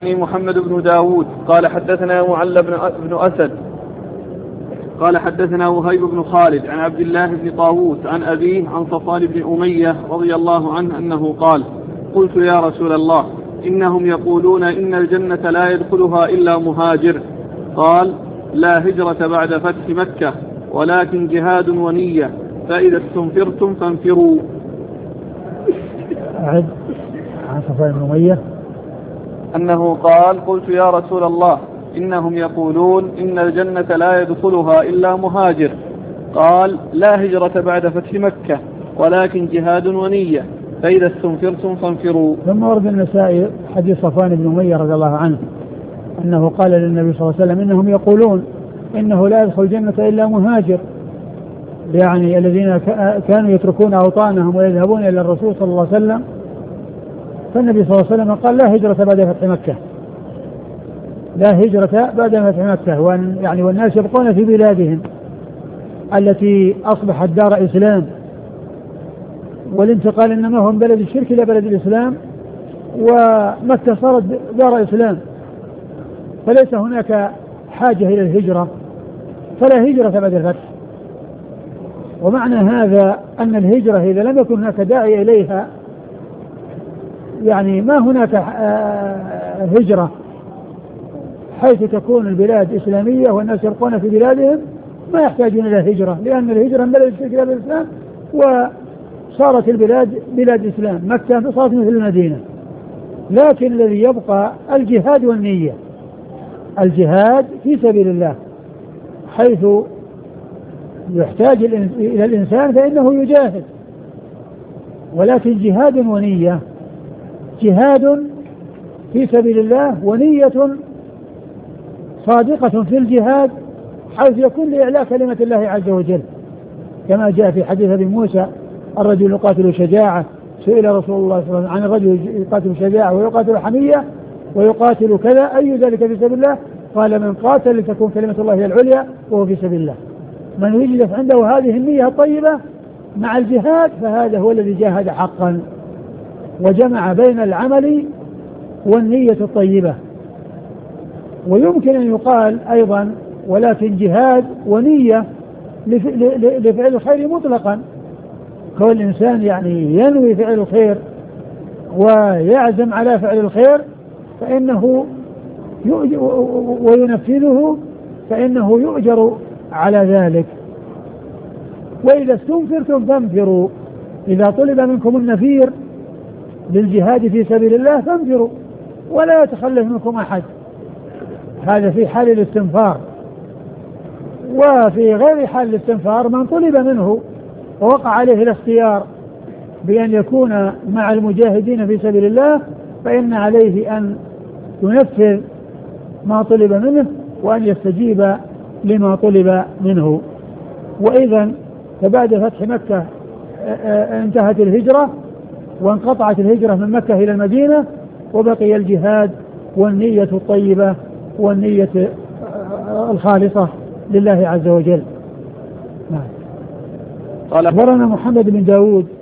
محمد بن داود قال حدثنا معل بن أسد قال حدثنا وهيب بن خالد عن عبد الله بن طاووس عن أبيه عن صفوان بن أمية رضي الله عنه أنه قال: قلت يا رسول الله إنهم يقولون إن الجنة لا يدخلها إلا مهاجر. قال: لا هجرة بعد فتح مكة ولكن جهاد ونية، فإذا استنفرتم فانفروا. عن صفوان بن أمية أنه قال: قلت يا رسول الله إنهم يقولون إن الجنة لا يدخلها إلا مهاجر. قال: لا هجرة بعد فتح مكة ولكن جهاد ونية، فإذا استنفرتم فانفروا. ثم ورد النسائي حديث صفوان بن أمية رضي الله عنه أنه قال للنبي صلى الله عليه وسلم: إنهم يقولون إنه لا يدخل الجنة إلا مهاجر، يعني الذين كانوا يتركون أوطانهم ويذهبون إلى الرسول صلى الله عليه وسلم. فالنبي صلى الله عليه وسلم قال: لا هجرة بعد فتح مكة، لا هجرة بعد فتح مكة، والناس يبقون في بلادهم التي أصبحت دار إسلام، والانتقال إنما هو من بلد الشرك إلى بلد الإسلام، ومكة صارت دار إسلام، فليس هناك حاجة إلى الهجرة، فلا هجرة بعد الفتح. ومعنى هذا أن الهجرة إذا لم يكن هناك داعي إليها، يعني ما هناك هجرة حيث تكون البلاد إسلامية والناس يبقون في بلادهم، ما يحتاجون إلى هجرة، لأن الهجرة من بلد الشرك إلى بلد الإسلام، وصارت البلاد بلاد إسلام، مكة صارت مثل المدينة. لكن الذي يبقى الجهاد والنية، الجهاد في سبيل الله، حيث يحتاج إلى الإنسان فإنه يجاهد، ولكن جهاد ونية، جهاد في سبيل الله ونية صادقة في الجهاد حيث يكون لإعلاء كلمة الله عز وجل، كما جاء في حديث أبي موسى: الرجل يقاتل شجاعة. سئل رسول الله صلى الله عليه وسلم عن الرجل يقاتل شجاعة ويقاتل حمية ويقاتل كذا، أي ذلك في سبيل الله؟ قال: من قاتل لتكون كلمة الله هي العليا وهو في سبيل الله. من وجدت عنده هذه النية الطيبة مع الجهاد فهذا هو الذي جاهد حقا، وجمع بين العمل والنية الطيبة. ويمكن أن يقال أيضا: ولكن جهاد ونية لفعل الخير مطلقا، كل الإنسان يعني ينوي فعل الخير ويعزم على فعل الخير فإنه وينفذه فإنه يؤجر على ذلك. وإذا استنفرتم فانفروا، إذا طلب منكم النفير للجهاد في سبيل الله فانفروا ولا يتخلف منكم أحد، هذا في حال الاستنفار. وفي غير حال الاستنفار من طلب منه ووقع عليه الاختيار بأن يكون مع المجاهدين في سبيل الله فإن عليه أن ينفذ ما طلب منه وأن يستجيب لما طلب منه. وإذا فبعد فتح مكة انتهت الهجرة وانقطعت الهجرة من مكة إلى المدينة، وبقي الجهاد والنية الطيبة والنية الخالصة لله عز وجل. قال: أخبرنا محمد بن داود